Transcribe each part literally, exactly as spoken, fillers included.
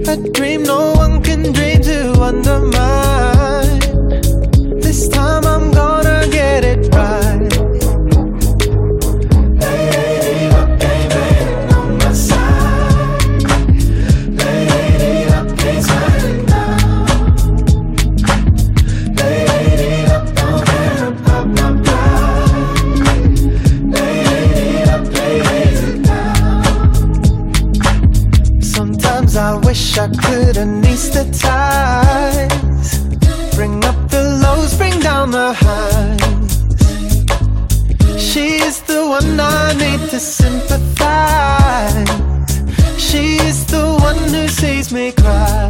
A dream no one can dream to undermine. This time I'm gonna get it right. Lady luck ain't waiting on my side. Lady luck ain't sliding down. Lady luck don't care about my pride. Lady luck lays it down. Sometimes I wish I could anesthetize, bring up the lows, bring down the highs. She is the one I need to sympathize. She is the one who sees me cry.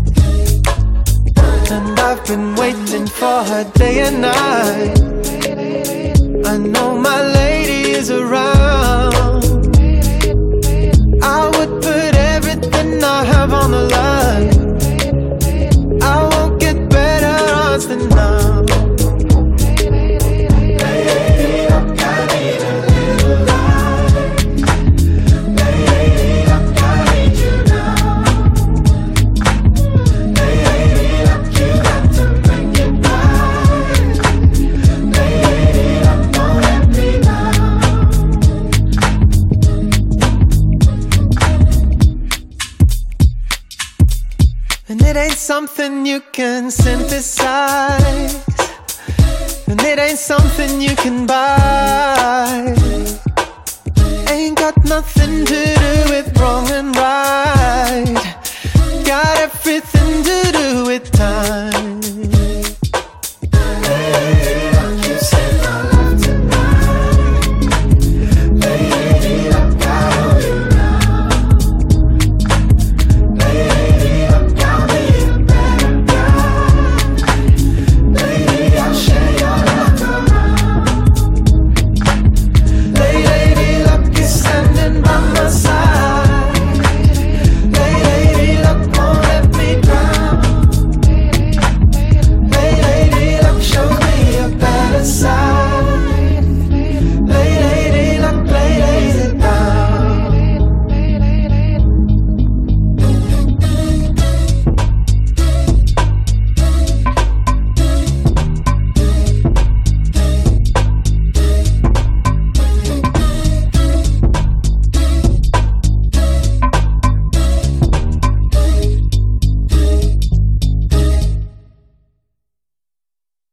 And I've been waiting for her day and night. I know my lady is around. I would put everything I have on the line. I won't get better odds than now. Lady luck, I need a little light. Lady luck, I need you now. Lady luck, you got to make it right. Lady luck, don't let me down. And it ain't something you can synthesize, and it ain't something you can buy. Ain't got nothing to do with wrong and right.